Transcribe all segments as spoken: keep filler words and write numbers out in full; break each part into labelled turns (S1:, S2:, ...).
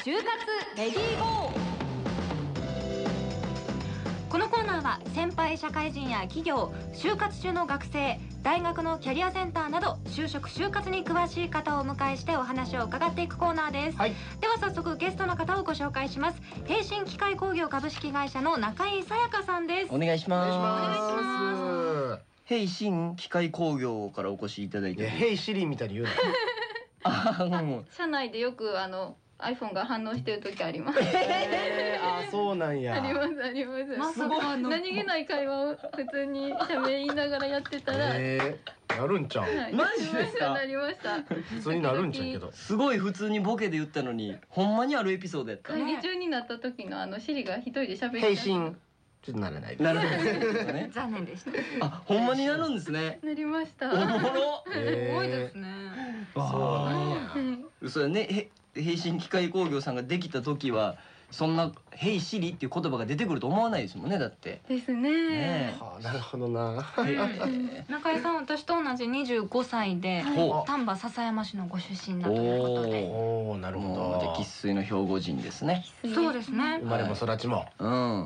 S1: 就活レディーゴー。このコーナーは先輩社会人や企業、就活中の学生、大学のキャリアセンターなど就職就活に詳しい方をお迎えしてお話を伺っていくコーナーです、はい、では早速ゲストの方をご紹介します。平進機械工業株式会社の中井さやかさんです。
S2: お願いします。
S1: お願いします。
S2: 平進機械工業からお越しいただいて、
S3: 平シリみたいに言うな
S4: あもう社内でよくあの iPhone が反応してる時あります。
S3: えー、あ、そうなんや。
S4: ありますあります。
S1: まさかの
S4: 何気ない会話を普通に喋りながらやってたら、
S3: えー、なるんちゃう、
S4: はい、
S2: マジですか。
S4: なりました。
S3: 普通になるんちゃうけど、
S2: すごい普通にボケで言ったのにほんまにあるエピソードやった。
S4: 会議中になった時のあのシリが一人で喋って
S3: 平進ちょっとならないです。
S2: なるほどね。
S1: 残念でした。
S2: あ、ほんまになるんですね。
S4: なりました。
S2: おもろ。
S1: すごいですね。
S2: そう。嘘やね。平進機械工業さんができた時はそんな「ヘイシリ」っていう言葉が出てくると思わないですもんね。だって
S4: ですね。
S3: はあ、なるほどな。
S1: 中井さん、私と同じにじゅうごさいで丹波篠山市のご出身だということで。
S3: おお、なるほど。
S2: 生粋の兵庫人ですね。
S1: そうですね。
S3: 生まれも育ちも。
S2: うん。
S3: うん。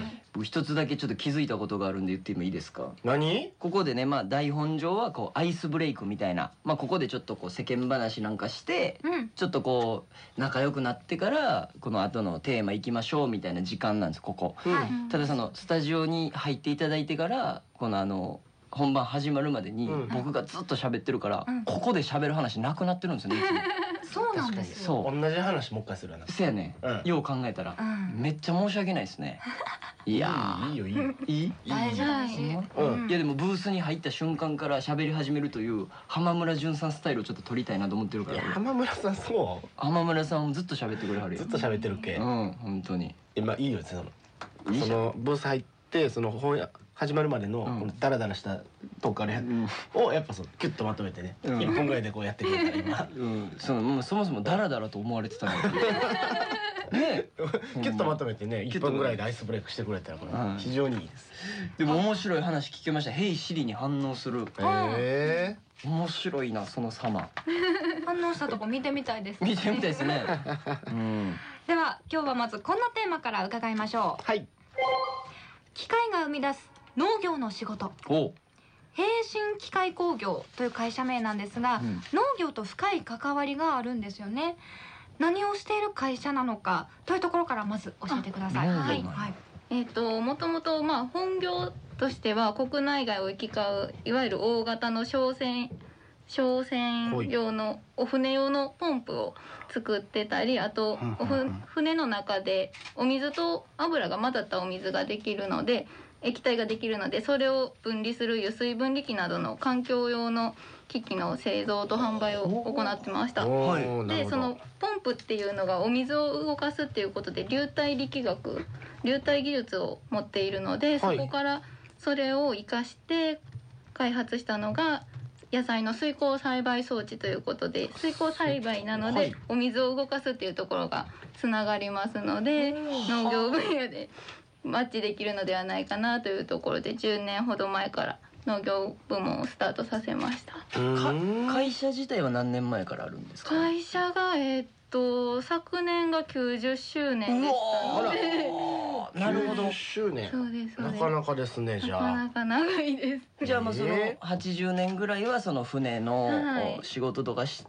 S2: 僕一つだけちょっと気づいたことがあるんで言ってもいいですか。
S3: 何？
S2: ここでね、まあ台本上はこうアイスブレイクみたいな、まあここでちょっとこう世間話なんかして、
S1: うん、
S2: ちょっとこう仲良くなってからこの後のテーマ行きましょうみたいな時間なんですここ。
S1: はい、
S2: ただそのスタジオに入っていただいてからこのあの本番始まるまでに僕がずっと喋ってるから、うん、ここで喋る話なくなってるんですよね。いつも
S1: そうなんです
S2: よ。
S3: 同じ話もう一回するな。
S2: そうやね、うん、よう考えたら、うん、めっちゃ申し訳ないですね。いや
S3: いいよいいよ
S2: いい
S1: 大丈夫ですよ。
S2: いやでもブースに入った瞬間から喋り始めるという浜村淳さんスタイルをちょっと撮りたいなと思ってるから。
S3: 浜村さんそう。
S2: 浜村さんもずっと喋ってくれはるよ。
S3: ずっと喋ってるっけ。
S2: うん本当に。
S3: 今いいよそのそのブース入ってその本屋始まるまでのダラダラしたとこからをやっぱそうキュッとまとめてねいっぷんぐらいでこうやってくれたら今。
S2: うんそのそもそもダラダラと思われてたのに。ね、
S3: キュッとまとめてねいっぷんぐらいでアイスブレイクしてくれたらこれ非常にいいです。
S2: でも面白い話聞けました。ヘイシリに反応する。
S3: へえ
S2: 面白いなその様。
S1: 反応したとこ見てみたいですね。
S2: 見てみたいですね。
S1: では今日はまずこんなテーマから伺いましょう。
S3: はい。
S1: 機械が生み出す農業の仕事。平進機械工業という会社名なんですが、うん、農業と深い関わりがあるんですよね。何をしている会社なのかというところからまず教えてください。はい。はい。
S4: えっともともとまあ本業としては国内外を行き交ういわゆる大型の商船商船用のお船用のポンプを作ってたり、あとおふ船の中でお水と油が混ざったお水ができるので液体ができるのでそれを分離する油水分離機などの環境用の機器の製造と販売を行ってました。でそのポンプっていうのがお水を動かすっていうことで流体力学流体技術を持っているので、そこからそれを生かして開発したのが野菜の水耕栽培装置ということで、水耕栽培なのでお水を動かすっていうところがつながりますので農業分野でマッチできるのではないかなというところでじゅうねんほど前から農業部門をスタートさせました。
S2: 会社自体は何年前からあるんですか。
S4: 会社がえー、っと昨年がきゅうじゅっしゅうねんでしたので。
S3: なるほど。きゅうじゅっしゅうねん。
S4: そうです。
S3: なかなかですね。じゃあ。
S4: なかなか長いです。
S2: じゃあまあそのはちじゅうねんぐらいはその船の仕事とかして、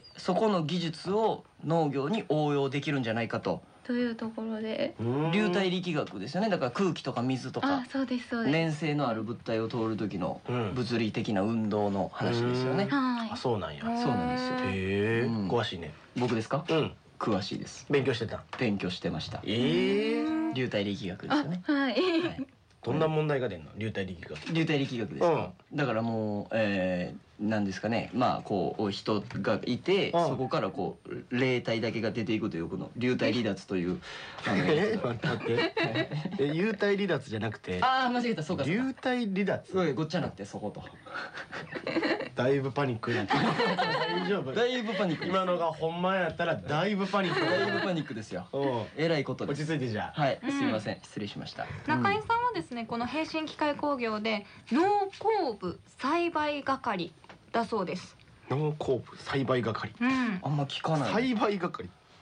S2: そこの技術を農業に応用できるんじゃないかと。
S4: というところで
S2: 流体力学ですよね。だから空気とか水とか粘性のある物体を通る時の物理的な運動の話ですよね。
S3: あ、そうなんや。
S2: そうなんですよ。
S3: へえ、詳しいね。
S2: 僕ですか。うん、詳しいです。
S3: 勉強してた。
S2: 勉強してました。
S3: ええ、
S2: 流体力学ですよね。
S4: はい。
S3: どんな問題が出るの？流体力学。
S2: 流体力学ですか。だからもう、えー、なんですかね。まあこう人がいて、そこからこう霊体だけが出ていくというこの流体離脱という。
S3: え、待って。え、流体離脱じゃなくて。
S2: ああ、間違えた。そうか。
S3: 流体離脱。
S2: ごっちゃなってそこと。
S3: だいぶパニックになって大丈夫。
S2: だいぶパニック。
S3: 今のがほんまやったらだいぶパニック。
S2: だいぶパニックですよ。えらいことです。
S3: 落ち着いてじゃ
S2: あ。はい、すみません、失礼しました。
S1: 中井さんはですね、この平進機械工業で農耕部栽培係だそうです。
S3: 農耕部栽培係。
S1: うん。
S2: あんま聞かない。
S3: 栽培係。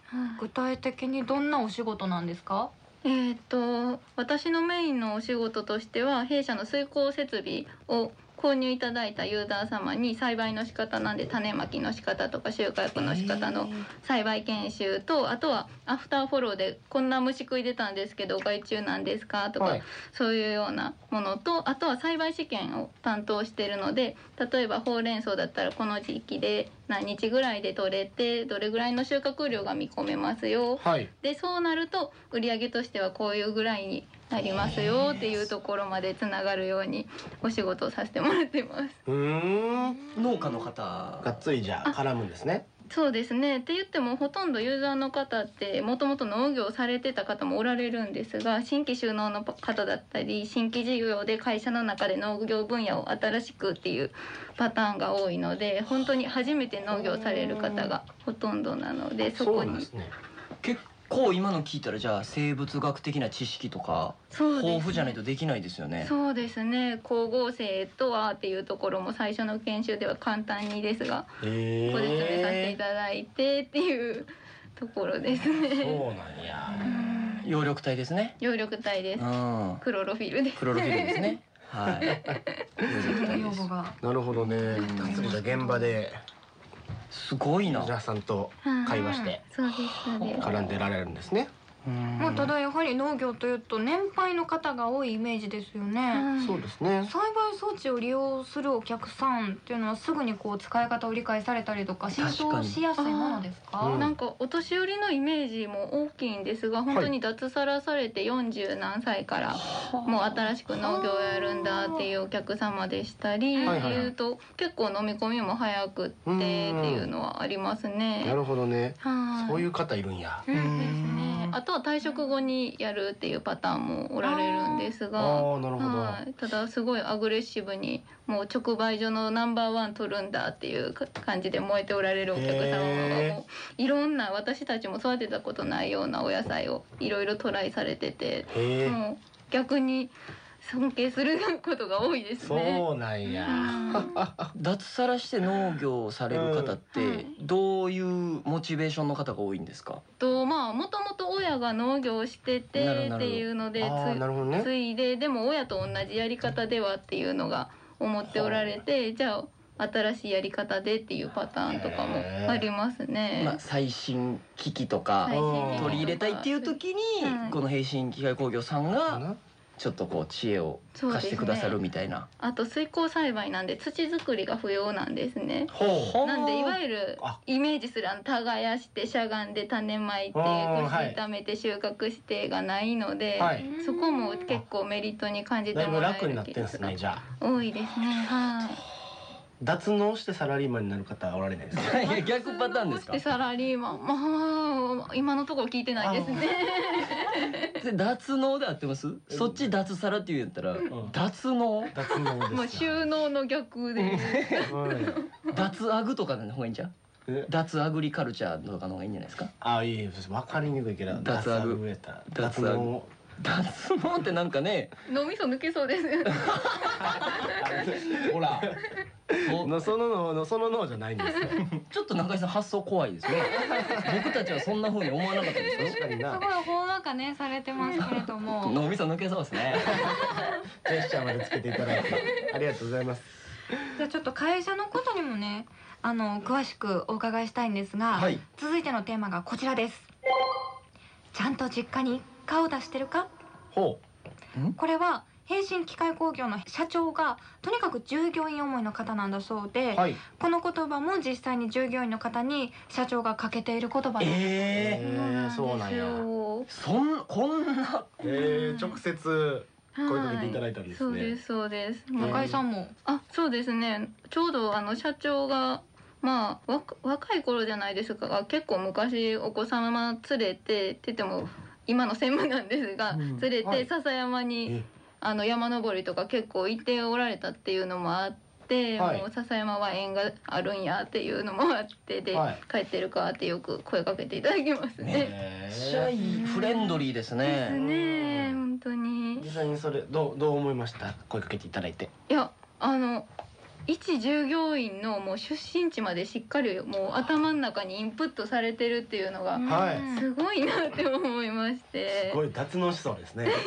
S1: 具体的にどんなお仕事なんですか？
S4: えー、と私のメインのお仕事としては弊社の水耕設備を購入いただいたユーザー様に栽培の仕方なんで種まきの仕方とか収穫の仕方の栽培研修と、あとはアフターフォローでこんな虫食い出たんですけど害虫なんですかとか、はい、そういうようなものと、あとは栽培試験を担当しているので、例えばほうれん草だったらこの時期で何日ぐらいで取れてどれぐらいの収穫量が見込めますよ、はい、でそうなると売上としてはこういうぐらいになりますよっていうところまでつながるようにお仕事をさせてもらってます。
S3: うーん、
S2: 農家の方
S3: がっつりじゃあ絡むんですね。
S4: そうですね。って言ってもほとんどユーザーの方ってもともと農業をされてた方もおられるんですが、新規就農の方だったり新規事業で会社の中で農業分野を新しくっていうパターンが多いので、本当に初めて農業される方がほとんどなので、そこにそうですね。
S2: 結構今の聞いたらじゃあ生物学的な知識とか豊富じゃないとできないですよね。
S4: そうですね。光合成とはっていうところも最初の研修では簡単にですがご説明させていただいてっていうところですね。そう
S3: なんや。
S2: 葉緑体ですね。
S4: 葉緑体です。クロロフィルです。
S2: クロロフィルですね。はい。
S3: なるほどね。じゃ現場です
S2: ごいな。
S3: 皆さんと会話して絡んでられるんですね。
S1: まあただやはり農業というと年配の方が多いイメージですよね。
S3: そうですね。
S1: 栽培装置を利用するお客さんっていうのはすぐにこう使い方を理解されたりとか浸透しやすいものですか？
S4: うん、なんかお年寄りのイメージも大きいんですが、本当に脱サラされてよんじゅう何歳からもう新しく農業をやるんだっていうお客様でしたりっていうと結構飲み込みも早くってっていうのはありますね。
S3: なるほどね。そういう方いるんや。
S4: うんですね。あとは退職後にやるっていうパターンもおられるんですが、はい、ただすごいアグレッシブにもう直売所のナンバーワン取るんだっていう感じで燃えておられるお客様がもういろんな私たちも育てたことないようなお野菜をいろいろトライされてて、もう逆に尊敬することが多いですね。
S3: そうなんや。
S2: 脱サラして農業をされる方ってどういうモチベーションの方が多いんですか？
S4: とまあもともと親が農業をしててっていうのでついで、でも親と同じやり方ではっていうのが思っておられて、じゃあ新しいやり方でっていうパターンとかもありますね。
S2: まあ、最新機器とか取り入れたいっていう時にこの平新機械工業さんがちょっとこう知恵を貸してくださるみたいな、ね、
S4: あと水耕栽培なんで土作りが不要なんですね。なんでいわゆるイメージするあの耕してしゃがんで種まいて腰炒めて収穫してがないので、はい、そこも結構メリットに感じてもらえるケースが多いですね。はい。
S3: 脱農してサラリーマンになる方はおられないですか？
S2: いや逆パターンですか？
S4: 脱農してサラリーマン、まあ今のところ聞いてないですね。
S2: 脱農で合ってます？そっち脱サラって言うんやったら、うん、脱農？
S3: 脱農です。
S4: まあ収納の逆で。
S2: 脱アグとかの方がいいんじゃん？脱アグリカルチャーとかの方がいいんじゃないですか？
S3: ああいい、分かりにくいけど
S2: 脱アグ、
S3: 脱農。
S2: 脱農ってなんかね、
S4: 脳みそ抜けそうです。
S3: ほら、のそのののそののじゃないんですよ。
S2: ちょっと中井さん発想怖いですね。僕たちはそんな風に思わなかったですよ。
S1: 確かにな。すごいほんわかねされてますけれども。
S2: 脳みそ抜けそうですね。
S3: ジェスチャーまでつけていただいてありがとうございます。
S1: じゃあちょっと会社のことにもね、あの詳しくお伺いしたいんですが、はい、続いてのテーマがこちらです。ちゃんと実家に顔出してるか？
S3: ほ
S1: う。これは平新機械工業の社長がとにかく従業員思いの方なんだそうで、はい、この言葉も実際に従業員の方に社長がかけている言葉です。
S3: えー、そうなんや。
S2: そんこんな、
S3: えー、直接声かけていただいたんですね。
S4: そうですそうです。
S1: 中井さんも。
S4: あ、そうですね。ちょうどあの社長がまあ若い頃じゃないですか、結構昔お子様連れてって言っても今の専務なんですが、うん、連れて笹山に、あの山登りとか結構行っておられたっていうのもあって、はい、もう笹山は縁があるんやっていうのもあってで、はい、帰ってるかってよく声かけていただきますね。
S2: めっちゃいいフレンドリーですね。
S4: ですね、本当に。
S3: 実際にそれどうどう思いました？声かけていただいて。
S4: いや、あの一従業員のもう出身地までしっかりもう頭の中にインプットされてるっていうのがすごいなって思いまして、
S3: すごい脱脳しそうですね。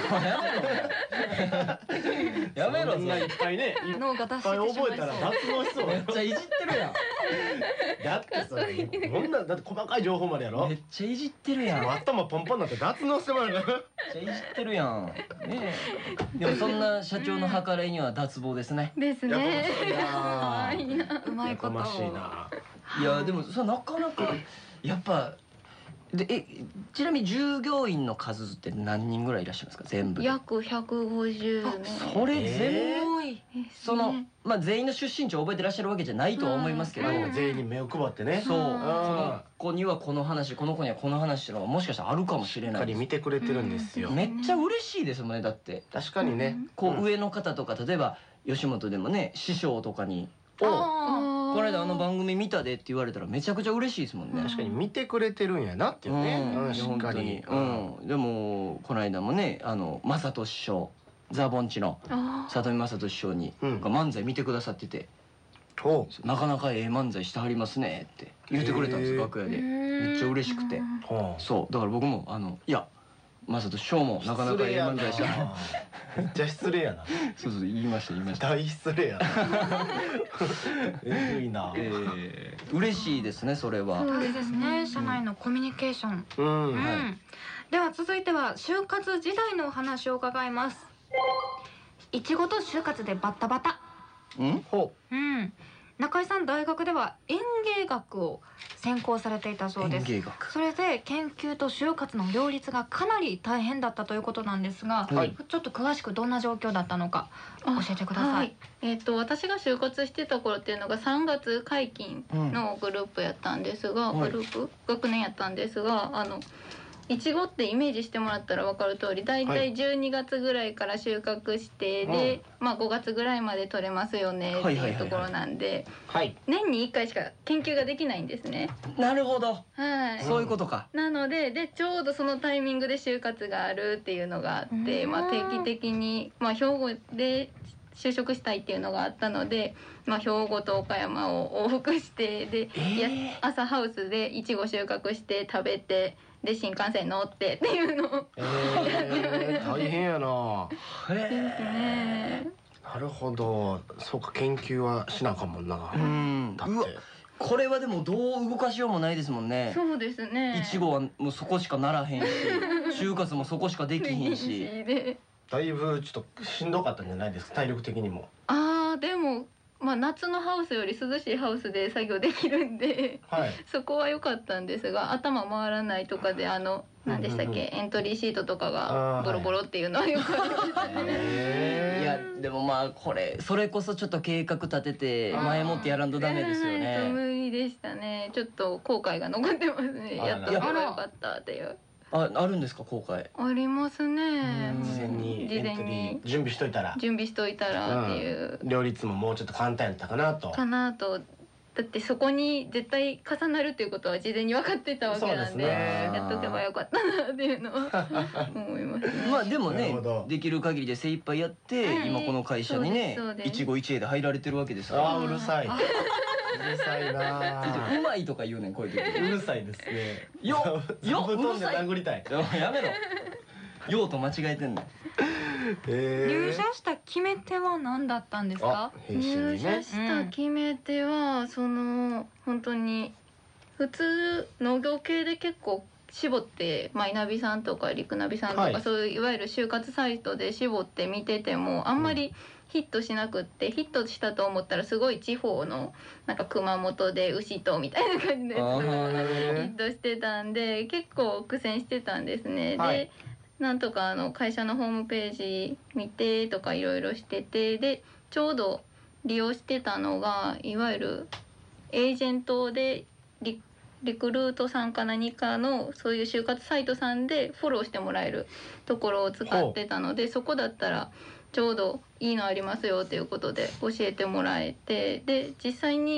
S2: やめろ、そんない
S3: っぱいね、
S1: 脳が脱
S3: いっぱい
S1: してしまい
S3: 覚えたら
S1: そう。
S3: 脱脳しそう。
S2: めっちゃいじってるやん。
S3: だってそれこんなだって細かい情報までやろ。
S2: めっちゃいじってるやん。めっ
S3: 頭ポンポンになって脱脳してもらうから。
S2: ちゃいじってるやん。ねえ。でもそんな社長の計らいには脱帽ですね。
S4: ですね。
S3: や
S1: うまいこと。
S3: かましいな。
S2: いやでもそれなかなかやっぱでえちなみに従業員の数って何人ぐらいいらっしゃいますか全部で。
S4: 約ひゃくごじゅうねん。
S2: それ全部、
S1: 多い。
S2: そのまあ全員の出身地を覚えてらっしゃるわけじゃないとは思いますけど、
S1: うん
S3: 全員に目を配ってね。
S2: そう、
S1: うん
S2: この子にはこの話、この子にはこの話っていうのがもしかしたらあるかもしれ
S3: しっかり
S2: ないです。
S3: 見てくれてるんですよ。
S2: めっちゃ嬉しいですもんね。だって
S3: 確かにね。
S2: こう上の方とか例えば吉本でもね師匠とかに「お
S1: あ
S2: この間あの番組見たで」って言われたらめちゃくちゃ嬉しいですもんね。
S3: 確かに見てくれてるんやなっていうね。
S2: うん
S3: うんしっかり。
S2: うん、でもこの間もねあの正人師匠ザ・ボンチの
S4: あー
S2: 里見正人師匠に、
S3: うん
S2: が漫才見てくださってて
S3: お
S2: 「なかなかええ漫才してはりますね」って言ってくれたんです
S3: へー
S2: よ楽屋で。めっちゃ嬉しくて、
S3: ほう。
S2: そうだから僕もあのいや正人師匠もなかなかええ漫才してはる。
S3: めっちゃ失礼やな。
S2: そうそう言いました言いました。
S3: 大失礼やな。えぐいな。
S2: えー、嬉しいですねそれは。
S1: 大事ですね。社内のコミュニケーション。
S3: うん。
S1: うん。では続いては就活時代のお話を伺います。いちごと就活でバッタバタ。
S2: うん
S3: ほ
S1: うん。中井さん大学では園芸学を専攻されていたそうです。
S2: 園芸学。
S1: それで研究と就活の両立がかなり大変だったということなんですが、
S3: はい
S1: ちょっと詳しくどんな状況だったのか教えてください。
S4: はい、えっ、と私が就活してた頃っていうのがさんがつ解禁のグループやったんですが、
S2: うん
S4: グループ学年やったんですが、あのいちごってイメージしてもらったら分かる通り、だいたいじゅうにがつぐらいから収穫してで、まあごがつぐらいまで取れますよねっていうところなんで、
S3: はい。
S4: 年にいっかいしか研究ができないんですね。
S2: なるほど。
S4: はい。
S2: そういうことか。
S4: なのででちょうどそのタイミングで就活があるっていうのがあって、
S1: うん
S4: まあ、定期的に、まあ、兵庫で就職したいっていうのがあったので、まあ、兵庫と岡山を往復してで、
S2: えー
S4: いや朝ハウスでいちご収穫して食べてで新幹線乗ってっていうのを
S3: えー、大変やな。
S2: へ
S4: ですね。
S3: なるほど。そうか研究はしなあかんもんな。
S2: え。うん。
S3: だっ
S2: うわ
S3: て。
S2: これはでもどう動かしようもないですもんね。
S4: そうですね。
S2: いちごはもうそこしかならへんし、就活もそこしかできひんし。
S4: で
S3: だいぶちょっとしんどかったんじゃないですか体力的にも。
S4: あーでも、まあ、夏のハウスより涼しいハウスで作業できるんで
S3: はい。
S4: そこは良かったんですが、頭回らないとかであの何でしたっけ、
S3: うんうん
S4: エントリーシートとか
S3: あー
S4: がボロボロっていうのはよくありましたね。
S3: へ
S2: いやでもまあこれそれこそちょっと計画立てて前もってやらんとダメですよ
S4: はい
S2: ね。
S4: 無理でしたね。ちょっと後悔が残ってますね。
S3: あら
S4: やっとけばよかったっていう。
S2: ああるんですか後悔。
S4: ありますね。
S2: うん
S3: 事前に
S4: 事前
S3: エントリ
S4: に
S3: ー準備しといたら
S4: 準備しといたらっていう、
S3: 両立ももうちょっと簡単やったかなと。
S4: かなと。だってそこに絶対重なるっていうことは事前に分かってたわけなんで、
S3: そうですね
S4: やっとけばよかったなっていうのは思いますね。
S2: まあでもね
S3: なるほど
S2: できる限りで精一杯やって、
S4: はい
S2: 今この会社にね
S4: そうですそうです
S2: 一期一会で入られてるわけですから。
S3: あーうるさい。うるさいな。
S2: うまいとか言うねんこういう時。
S3: うるさいですね。
S2: よ
S3: 座
S2: よ
S3: 布団で
S2: うるさい
S3: 殴りたい。
S2: やめろ。用途間違えてんの。
S3: え
S1: 入社した決め手は何だったんですか？
S3: 兵士
S4: 入
S3: にね
S4: 社。した決め手は、その本当に普通農業系で結構絞ってマイナビさんとかリクナビさんとか、
S3: はい
S4: そういういわゆる就活サイトで絞って見ててもあんまりヒットしなくって、ヒットしたと思ったらすごい地方のなんか熊本で牛とみたいな感じのやつとかがヒットしてたんで結構苦戦してたんですね。
S3: はい
S4: でなんとかあの会社のホームページ見てとかいろいろしてて、でちょうど利用してたのがいわゆるエージェントでリリクルートさんか何かのそういう就活サイトさんでフォローしてもらえるところを使ってたので、そこだったらちょうどいいのありますよということで教えてもらえて、で実際に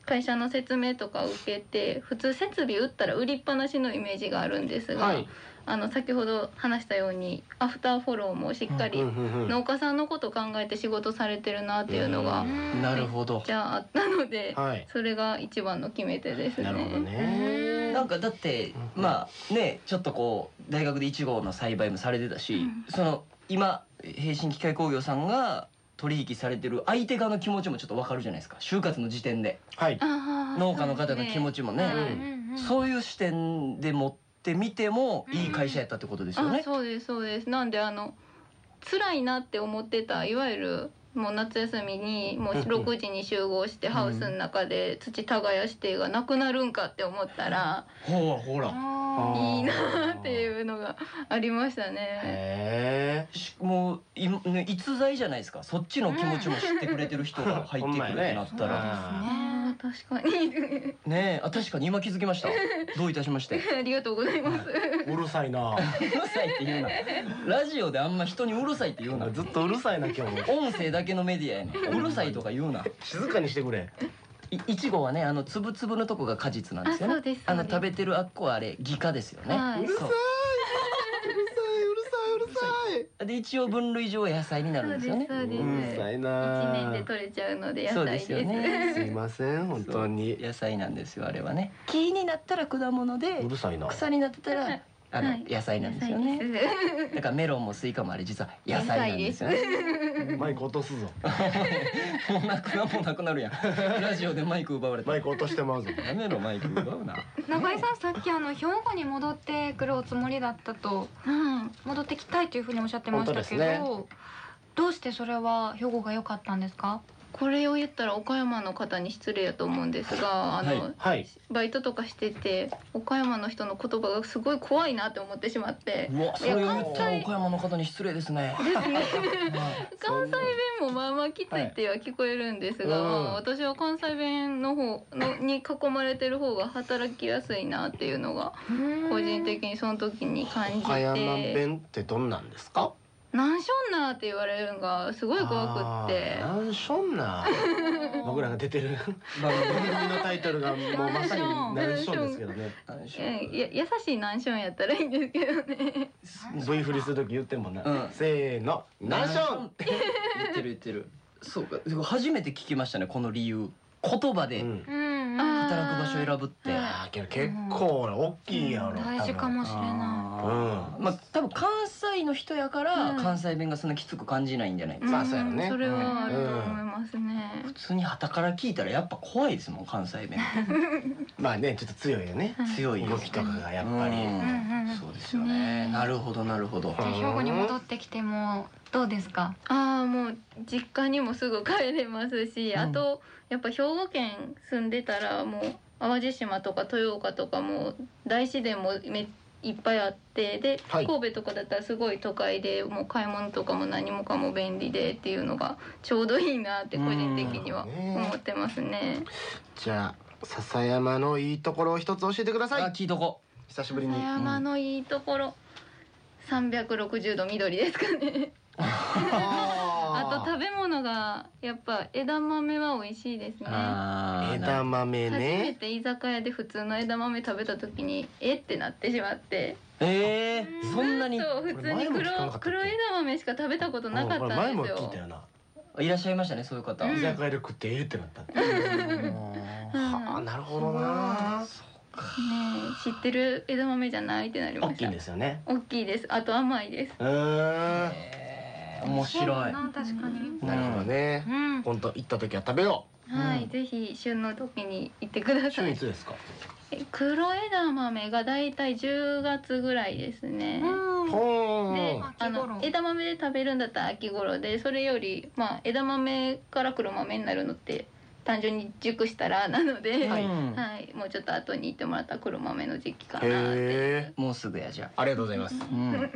S4: 会社の説明とか受けて、普通設備売ったら売りっぱなしのイメージがあるんですが、はい、あの先ほど話したようにアフターフォローもしっかり農家さんのことを考えて仕事されてるなっていうのが
S2: なるほど
S4: じゃああったので、はい、それが一番の決め手ですね。
S3: なるほどね。
S2: なんかだってまあねちょっとこう大学でいちごの栽培もされてたし、うん、その今平新機械工業さんが取引されてる相手側の気持ちもちょっと分かるじゃないですか、就活の時点で、はい、農家の方の気持ちもね、うん、そういう視点で持ってみてもいい会社やったってことですよね。
S4: うん、そうですそうです。なんであの辛いなって思ってたいわゆるもう夏休みにもうろくじに集合してハウスの中で土耕してがなくなるんかって思ったら、
S3: ほらほら
S4: いいなっていうのがありましたね。
S2: へえ。もうい、ね、逸材じゃないですか。そっちの気持ちも知ってくれてる人が入ってくるってなったら。
S4: 確かに
S2: ねえ、あ、確かに今気づきました。どういたしまして。
S4: ありがとうございます。
S3: うるさいな。
S2: うるさいって言うな。ラジオであんま人にうるさいって言うな。
S3: ずっとうるさいな今日。
S2: 音声だけのメディアやねん。うるさいとか言うな。
S3: 静かにしてくれ。
S2: い, いちごはね、あのつぶつぶのとこが果実なんですよね。 あ, そうです、あの食べてるあっこはあれギカですよね、
S3: はい、うるさいうるさいうるさいうるさい
S2: で一応分類上野菜になるんですよね。
S4: そうですそうです。
S3: うるさいな。
S4: いちねんで取れちゃうので野菜です。
S2: そうですよね。
S3: すいません本当に
S2: 野菜なんですよあれはね。木になったら果物で、
S3: うるさいな。
S2: 草になってたらあの、はい、野菜なんですよね。だからメロンもスイカもあれ実は野菜なんですよね。
S3: マイク落とすぞ。
S2: もうなくなもうなくなるやん。ラジオでマイク奪われて。
S3: マイク落としてまうぞ。
S2: やめろマイク奪うな。
S1: 中井さんさっきあの兵庫に戻ってくるおつもりだったと、うん、戻ってきたいというふうにおっしゃってましたけど、ね、どうしてそれは兵庫が良かったんですか？
S4: これを言ったら岡山の方に失礼やと思うんですが、あの、はいはい、バイトとかしてて岡山の人の言葉がすごい怖いなって思ってしまって。
S2: うわ、それを言ったら岡山の方に失礼ですね。
S4: ですね。関西弁もまあまあきついっては聞こえるんですが、はい、私は関西弁の方のに囲まれてる方が働きやすいなっていうのが個人的にその時に感じて。
S3: 岡山弁ってどんなんですか？
S4: なんしょんなーって言われるのがすごい怖くって。
S3: なんしょんなー。僕らが出てる番組のタイトルがもうまさになんしょんですけどね。
S4: や優しいなんしょんやったらいいんですけどね。
S3: V 振りする時言ってんもんな。うん、せーの、なんしょんって
S2: 言ってる言ってる。そうか、初めて聞きましたねこの理由。言葉で働く場所を選ぶって。
S3: ああ、けど結構大きいやろ。
S1: 大事かもしれない。うん、
S2: まあ多分関西の人やから関西弁がそんなきつく感じないんじゃないですか。
S3: まあそうやろね。
S4: それはあると思いますね。
S2: 普通に傍から聞いたらやっぱ怖いですもん関西弁。
S3: まあね、ちょっと強いよね。
S2: 強い
S3: 動きとかがやっぱり。
S2: そうですよね。なるほどなるほど。
S1: じゃあ兵庫に戻ってきてもどうですか？
S4: ああ、もう実家にもすぐ帰れますし、あとやっぱ兵庫県住んでたらもう淡路島とか豊岡とかも大自然もめいっぱいあって、で、はい、神戸とかだったらすごい都会でもう買い物とかも何もかも便利でっていうのがちょうどいいなって個人的には思ってますね。
S3: じゃあ笹山のいいところを一つ教えてください。
S2: あ、聞いとこ。
S3: 久しぶりに。
S4: 笹山のいいところ、さんびゃくろくじゅうど緑ですかね。あと食べ物がやっぱ枝豆は美味しいですね。
S3: 枝豆ね。初
S4: めて居酒屋で普通の枝豆食べた時にえってなってしまって。
S2: えー、そんなに。
S4: そう普通に黒黒枝豆しか食べたことなかったんですよ。前も聞いたよな。
S2: いらっしゃいましたねそういう方。
S3: 居酒屋で食ってえってなった。はあ、なるほどな。
S4: ね、知ってる枝豆じゃないってなりました。
S3: 大きいんですよね。
S4: 大きいです。あと甘いです。
S2: 面白い。
S1: 確かに。
S3: なるほどね。本当行った時は食べよ
S4: う。はい、ぜひ旬の時に行ってください。
S3: 旬いつですか？
S4: 黒枝豆がだいたいじゅうがつぐらいですね。で、あの枝豆で食べるんだったら秋頃で、それよりまあ枝豆から黒豆になるのって単純に熟したらなので、はい、はい、もうちょっと後に行ってもらった黒豆の時期かなって。
S2: もうすぐやじゃ
S3: あ。ありがとうございます。
S1: うん、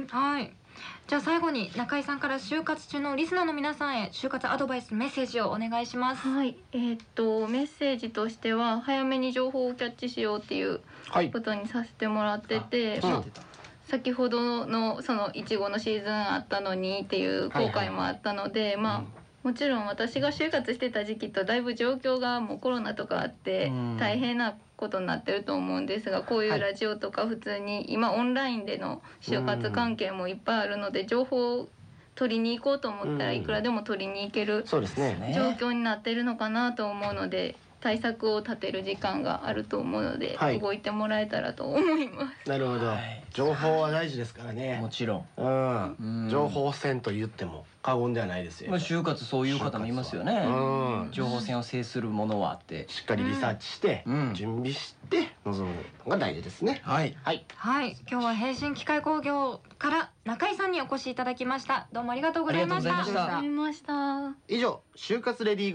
S1: はい。じゃあ最後に中井さんから就活中のリスナーの皆さんへ就活アドバイスメッセージをお願いします。
S4: はい、えー、っとメッセージとしては早めに情報をキャッチしようっていうことにさせてもらってて、はい、先ほどのそのいちごのシーズンあったのにっていう後悔もあったので、まあもちろん私が就活してた時期とだいぶ状況がもうコロナとかあって大変なことになってると思うんですが、こういうラジオとか普通に今オンラインでの就活関係もいっぱいあるので、情報を取りに行こうと思ったらいくらでも取りに行ける状況になってるのかなと思うので、対策を立てる時間があると思うので、はい、動いてもらえたらと思います。
S3: なるほど、はい、情報は大事ですからね。
S2: もちろん、
S3: うん、情報戦と言っても過言ではないですよ。
S2: 就活そういう方もいますよね。うん、情報戦を制するものはって、
S3: しっかりリサーチして、うん、準備して臨むのが大事ですね。
S2: はい
S3: はい
S1: はい。今日は平新機械工業から中井さんにお越しいただきました。どうもありがとうございました。
S4: ありがとうございました。
S3: 以上、就活レディー